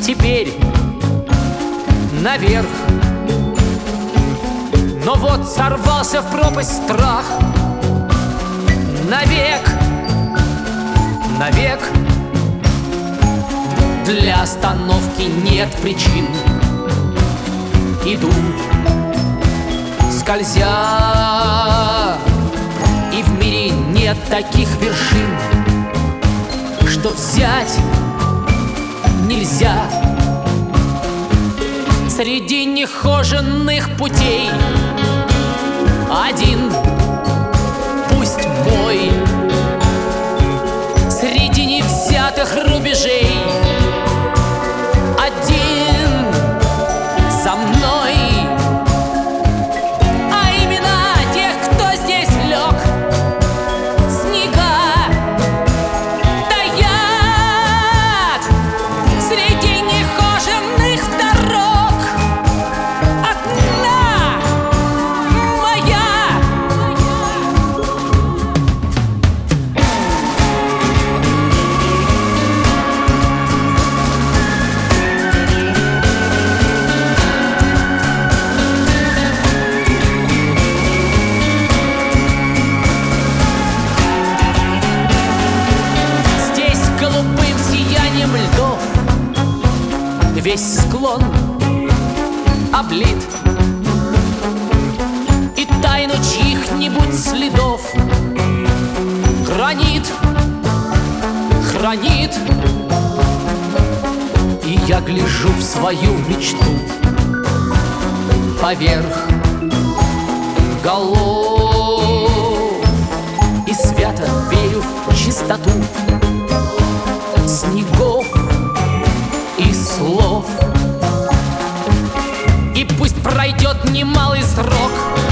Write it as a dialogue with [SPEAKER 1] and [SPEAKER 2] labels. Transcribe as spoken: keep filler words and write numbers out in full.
[SPEAKER 1] теперь наверх. Но вот сорвался в пропасть страх. Навек, навек. Для остановки нет причин. Иду, скользя, и в мире нет таких вершин, что взять нельзя. Среди нехоженных путей один, пусть мой. Среди невзятых рубежей один за мной. А имена тех, кто здесь лег, снега таят среди нехоженных дорог. Одна моя. Здесь голубым сиянием льдов весь склон облит, и тайну чьих-нибудь следов хранит, хранит. И я гляжу в свою мечту поверх голов и свято верю в чистоту снегов и слов. И пусть пройдет немалый срок,